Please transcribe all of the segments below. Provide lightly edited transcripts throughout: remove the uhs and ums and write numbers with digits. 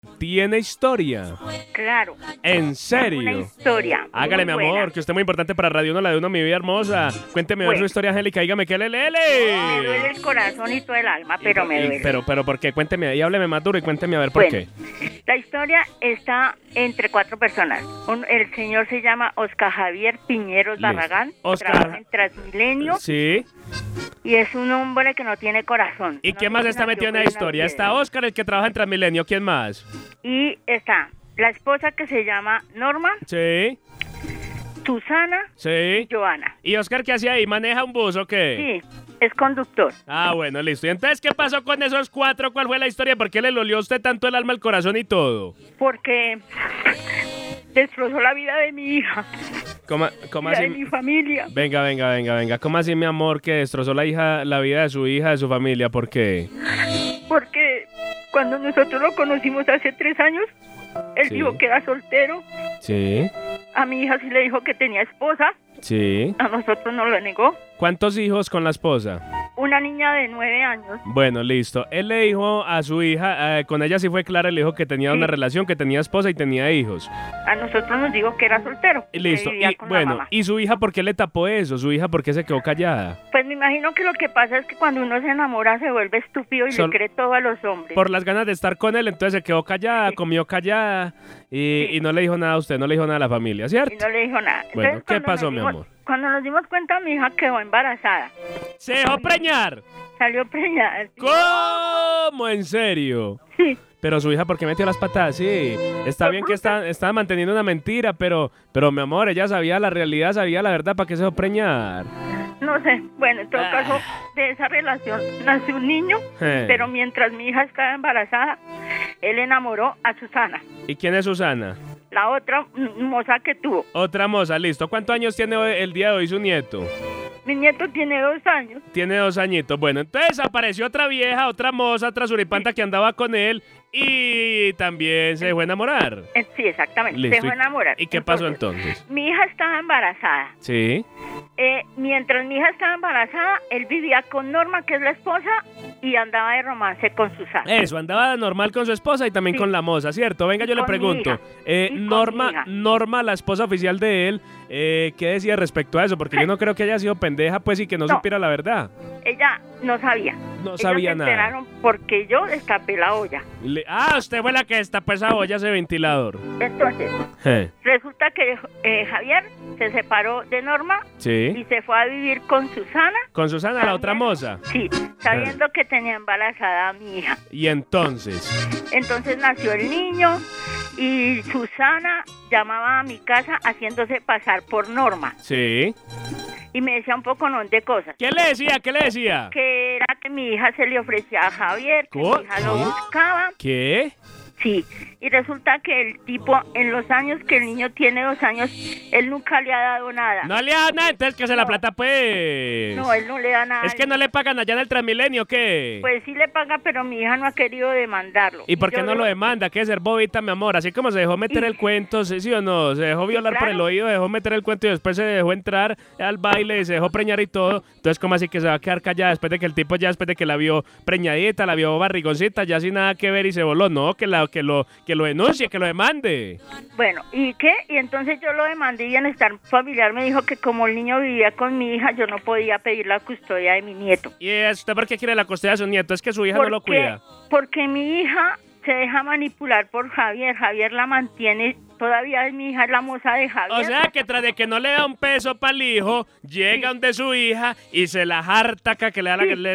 ¿Tiene historia? Claro. ¿En serio? Una historia. Hágale, mi muy amor, buena. que usted es muy importante para Radio 1, la de uno, mi vida hermosa. Cuénteme Bueno. su historia, Angélica, dígame qué Me lele. duele el corazón y todo el alma, pero me duele. Pero, ¿por qué? Cuénteme ahí, hábleme más duro y cuénteme a ver por qué. La historia está entre 4 personas. El señor se llama Oscar Javier Piñeros Listo. Barragán, Oscar. trabaja en Transmilenio Sí. y es un hombre que no tiene corazón. ¿Y No quién sé más si está nació metido en la con una historia? piedra. Está Oscar, el que trabaja en Transmilenio. ¿Quién más? Y está la esposa que se llama Norma, Sí. Susana Sí. y Joana. ¿Y Oscar qué hacía ahí? ¿Maneja un bus o qué? Sí, es conductor. Ah, bueno, listo. ¿Y entonces qué pasó con esos 4? ¿Cuál fue la historia? ¿Por qué le dolió a usted tanto el alma, el corazón y todo? Porque destrozó la vida de mi hija, ¿Cómo la de así? mi familia. Venga. ¿Cómo así, mi amor, que destrozó la vida de su hija, de su familia? ¿Por qué? Porque cuando nosotros lo conocimos hace 3 años, él Sí. dijo que era soltero. Sí, A mi hija sí le dijo que tenía esposa. sí. A nosotros no lo negó. ¿Cuántos hijos con la esposa? Una niña de 9 años. Bueno, listo. Él le dijo a su hija, con ella sí fue clara, le dijo que tenía una relación, que tenía esposa y tenía hijos. A nosotros nos dijo que era soltero. Y que listo. vivía Y con la bueno, mamá. ¿y su hija por qué le tapó eso? ¿Su hija por qué se quedó callada? Pues me imagino que lo que pasa es que cuando uno se enamora se vuelve estúpido y Sol- le cree todo a los hombres. Por las ganas de estar con él, entonces se quedó callada, Sí. comió callada y, Sí. y no le dijo nada a usted, no le dijo nada a la familia, ¿cierto? Y no le dijo nada. Bueno, Entonces, ¿qué cuando pasó, nos mi dimos- amor? Cuando nos dimos cuenta, mi hija quedó embarazada. ¡Se dejó preñar! Salió preñada. ¿Cómo? ¿En serio? Sí. Pero su hija, ¿por qué metió las patas? Sí, está bien que está manteniendo una mentira, pero mi amor, ella sabía la realidad, sabía la verdad, ¿para qué se dejó preñar? No sé, bueno, en todo Ah. caso, de esa relación nació un niño, pero mientras mi hija estaba embarazada, él enamoró a Susana, ¿Y quién es Susana? la otra moza que tuvo. Otra moza, listo. ¿Cuántos años tiene el día de hoy su nieto? Mi nieto tiene 2 años. Tiene 2 añitos. Bueno, entonces apareció otra vieja, otra moza, otra suripanta que andaba con él y también se dejó enamorar. Sí, exactamente, Listo. se dejó enamorar. ¿Y qué pasó entonces? Mi hija estaba embarazada. Sí. Mientras mi hija estaba embarazada, él vivía con Norma, que es la esposa, y andaba de romance con Susana. Eso, andaba normal con su esposa y también Sí. con la moza, ¿cierto? Venga, Y yo le con mi pregunto. hija. Y con mi hija. Norma, la esposa oficial de él, ¿qué decía respecto a eso? Porque yo no creo que haya sido pendeja, pues, y que no No. supiera la verdad. Ella no sabía. No Ellos sabía se nada. enteraron porque yo destapé la olla. Usted fue la que destapó esa olla, ese ventilador. Entonces, resulta que Javier se separó de Norma y Sí. se fue a vivir con Susana. Con Susana, la otra moza. Sí, sabiendo que tenía embarazada a mi hija. Y entonces, Entonces nació el niño y Susana llamaba a mi casa haciéndose pasar por Norma sí. y me decía un poco de cosas. ¿Qué le decía? ¿Qué le decía? Que era que mi hija se le ofrecía a Javier, que mi hija lo ¿Qué? buscaba. ¿Qué? Sí, y resulta que el tipo, en los años que el niño tiene 2 años, él nunca le ha dado nada. No le da nada, entonces que se la plata, pues. No, él no le da nada. Es que no le pagan allá en el Transmilenio, ¿qué? Pues sí le paga, pero mi hija no ha querido demandarlo. ¿Y por qué yo no lo demanda? ¿Qué ser bobita, mi amor? Así como se dejó meter el cuento, ¿sí o no? Se dejó violar por claro. el oído, dejó meter el cuento y después se dejó entrar al baile y se dejó preñar y todo. Entonces, ¿cómo así que se va a quedar callada después de que el tipo ya después de que la vio preñadita, la vio barrigoncita, ya sin nada que ver y se voló? No, que lo denuncie, que lo demande. Bueno, ¿y qué? Y entonces yo lo demandé y Bienestar Familiar me dijo que como el niño vivía con mi hija, yo no podía pedir la custodia de mi nieto. ¿Y usted por qué quiere la custodia de su nieto? Es que su hija no lo cuida. Porque mi hija se deja manipular por Javier. Javier la mantiene, todavía es mi hija, es la moza de Javier. O sea que tras de que no le da un peso para el hijo, llega donde su hija y se la harta acá que le da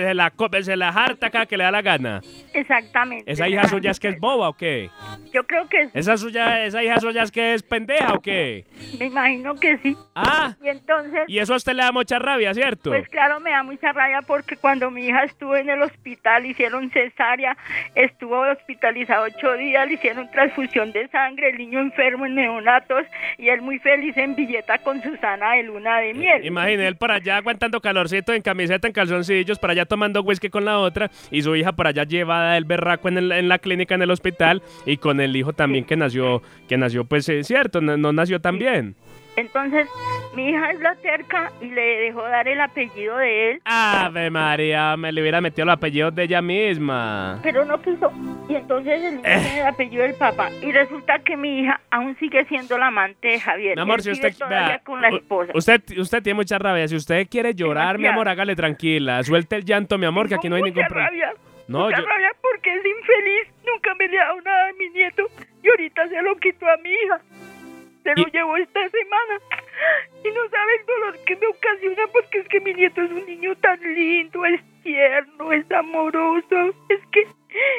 se la harta acá que le da la gana. Exactamente. ¿Esa hija suya es que es boba o qué? Yo creo que ¿Esa hija suya es que es pendeja o qué? me imagino que sí. Ah, Y entonces, y eso a usted le da mucha rabia, ¿cierto? pues claro, me da mucha rabia porque cuando mi hija estuvo en el hospital, hicieron cesárea, estuvo hospitalizado 8 días, le hicieron transfusión de sangre, el niño enfermo en neonatos y él muy feliz en Villeta con Susana de luna de miel. Imagine, él por allá aguantando calorcito en camiseta, en calzoncillos, por allá tomando whisky con la otra y su hija por allá llevada del berraco en la clínica, en el hospital y con con el hijo también que nació pues cierto, no nació tan bien. Entonces, mi hija es la terca y le dejó dar el apellido de él. Ave María, me le hubiera metido los apellidos de ella misma. Pero no quiso. Y entonces el niño tiene el apellido del papá. Y resulta que mi hija aún sigue siendo la amante de Javier. Mi amor, si usted todavía con la esposa. Usted tiene mucha rabia. Si usted quiere llorar, mi amor, hágale tranquila. Suelte el llanto, mi amor, que aquí no hay ningún problema. Mucha rabia porque es infeliz. Nunca me le ha dado nada a mi nieto. Y ahorita se lo quitó a mi hija. Se lo llevó esta semana y no sabe el dolor que me ocasiona porque es que mi nieto es un niño tan lindo, es tierno, es amoroso, es que...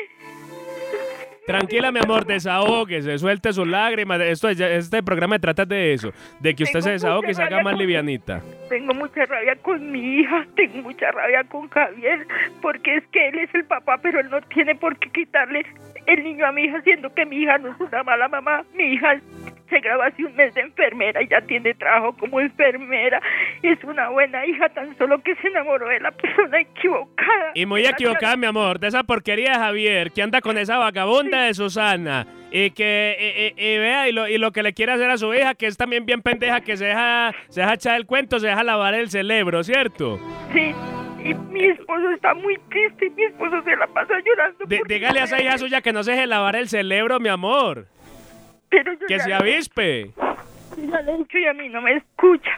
Tranquila, mi amor, desahóguese, suelte sus lágrimas. Este programa trata de eso, de que usted se desahogue y se haga más livianita. Tengo mucha rabia con mi hija, tengo mucha rabia con Javier, porque es que él es el papá, pero él no tiene por qué quitarle el niño a mi hija, siendo que mi hija no es una mala mamá. Mi hija se graduó hace un mes de enfermera y ya tiene trabajo como enfermera. Es una buena hija, tan solo que se enamoró de la persona equivocada. Y muy equivocada, mi amor, de esa porquería de Javier, que anda con esa vagabunda de Susana. Y que vea, y lo que le quiere hacer a su hija, que es también bien pendeja, que se deja echar el cuento, se deja lavar el cerebro, ¿cierto? Sí. Y mi esposo está muy triste, mi esposo se la pasa llorando. Dígale a esa hija suya que no se deje lavar el cerebro, mi amor. Pero yo que se avispe. Ya le he dicho y a mí no me escucha.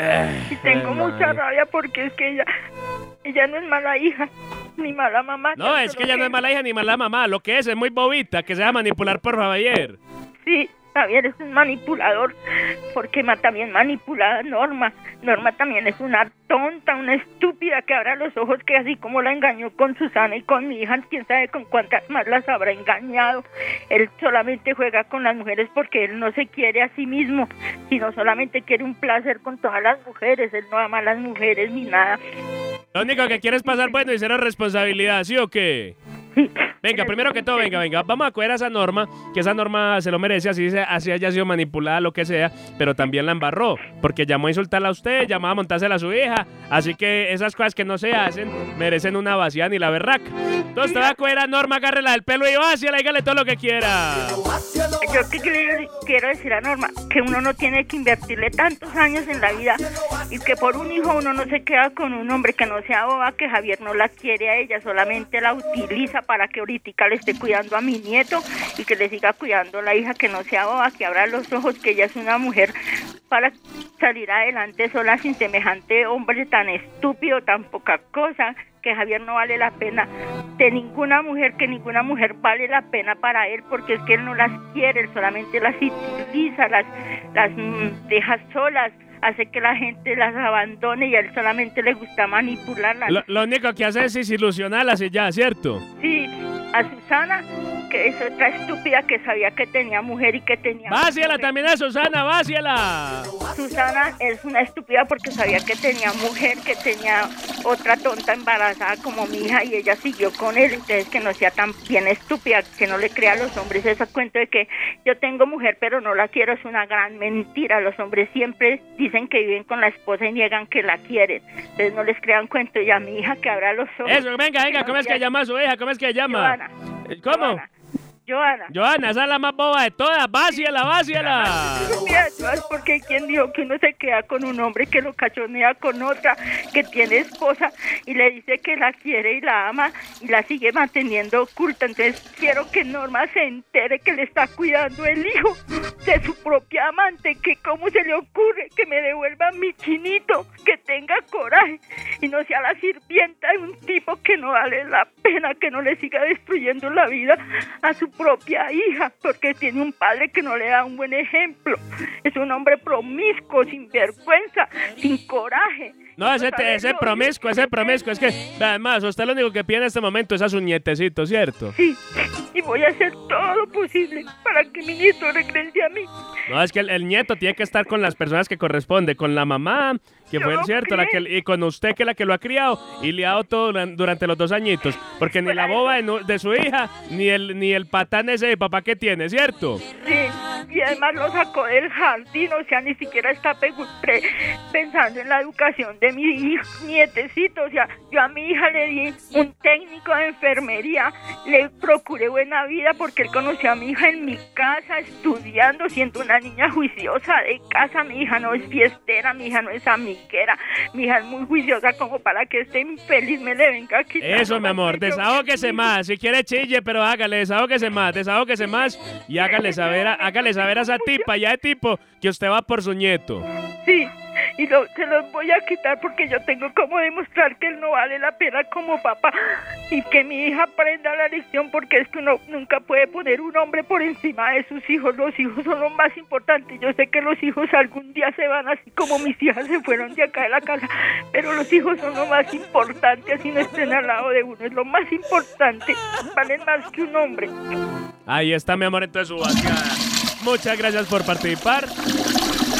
Y tengo mucha rabia porque es que ella no es mala hija, ni mala mamá. No, es que ella no es mala hija ni mala mamá. Lo que es muy bobita, que se deja manipular por Javier. Sí, Javier es un manipulador, porque también manipula a Norma. Norma también es una tonta, una estúpida que abra los ojos, que así como la engañó con Susana y con mi hija, quién sabe con cuántas más las habrá engañado. Él solamente juega con las mujeres porque él no se quiere a sí mismo, sino solamente quiere un placer con todas las mujeres. Él no ama a las mujeres ni nada. Lo único que quiere es pasar bueno y cero responsabilidad, ¿sí o qué? Venga, primero que todo, venga, vamos a coger a esa Norma, que esa Norma se lo merece, así haya sido manipulada, lo que sea, pero también la embarró, porque llamó a insultarla a usted, llamó a montársela a su hija, así que esas cosas que no se hacen merecen una vacía ni la berraca. Entonces te va a coger a Norma, agárrela del pelo y váciala, dígale todo lo que quiera. Yo quiero decir a Norma que uno no tiene que invertirle tantos años en la vida y que por un hijo uno no se queda con un hombre, que no sea boba, que Javier no la quiere a ella, solamente la utiliza para que ahorita le esté cuidando a mi nieto y que le siga cuidando a la hija, que no sea boba, que abra los ojos, que ella es una mujer para salir adelante sola sin semejante hombre tan estúpido, tan poca cosa, que Javier no vale la pena de ninguna mujer, que ninguna mujer vale la pena para él, porque es que él no las quiere, él solamente las utiliza, las deja solas, hace que la gente las abandone y a él solamente le gusta manipularlas. Lo único que hace es desilusionarlas y ya, ¿cierto? Sí, a Susana, que es otra estúpida que sabía que tenía mujer y que tenía... ¡Váciala también a Susana, váciala! Susana es una estúpida porque sabía que tenía mujer, que tenía otra tonta embarazada como mi hija y ella siguió con él, entonces que no sea tan bien estúpida, que no le crea a los hombres ese cuento de que yo tengo mujer pero no la quiero, es una gran mentira. Los hombres siempre dicen que viven con la esposa y niegan que la quieren, entonces no les crean cuento. Y a mi hija que abra los ojos. Eso, venga, ¿cómo es que llama a su hija? ¿Cómo es que llama? Joana. ¿Cómo? Joana, esa es la más boba de todas. Váciala. Porque quien dijo que uno se queda con un hombre que lo cachonea con otra, que tiene esposa y le dice que la quiere y la ama y la sigue manteniendo oculta. Entonces quiero que Norma se entere que le está cuidando el hijo de su propia amante, que cómo se le ocurre que me devuelva mi chinito, que tenga coraje y no sea la sirvienta de un tipo que no vale la pena, que no le siga destruyendo la vida a su propia hija, porque tiene un padre que no le da un buen ejemplo. Es un hombre promiscuo, sin vergüenza, sin coraje. No, ese promiscuo, es que además usted lo único que pide en este momento es a su nietecito, ¿cierto? Sí, y voy a hacer todo lo posible para que mi nieto regrese a mí. No, es que el nieto tiene que estar con las personas que corresponde, con la mamá, que fue el cierto, y con usted, que es la que lo ha criado y le ha dado todo durante los 2 añitos, porque ni la boba de su hija, ni el patán ese de papá que tiene, ¿cierto? Sí, y además lo sacó del jardín, o sea, ni siquiera está pensando en la educación de mi nietecito. O sea, yo a mi hija le di un técnico de enfermería, le procuré buena vida porque él conoció a mi hija en mi casa, estudiando, siendo una niña juiciosa de casa. Mi hija no es fiestera, mi hija no es amiguera, mi hija es muy juiciosa como para que este infeliz me le venga a quitar. Eso, mi amor, desahógese más. Si quiere chille, pero hágale, desahógese más y hágale saber a esa tipa, ya de tipo, que usted va por su nieto. Sí, y se los voy a quitar porque yo tengo como demostrar que él no vale la pena como papá y que mi hija aprenda la lección, porque es que uno nunca puede poner un hombre por encima de sus hijos. Los hijos son lo más importante. Yo sé que los hijos algún día se van, así como mis hijas se fueron de acá de la casa, pero los hijos son lo más importante, así no estén al lado de uno, es lo más importante, valen más que un hombre. Ahí está, mi amor, entonces su vaciada. Muchas gracias por participar.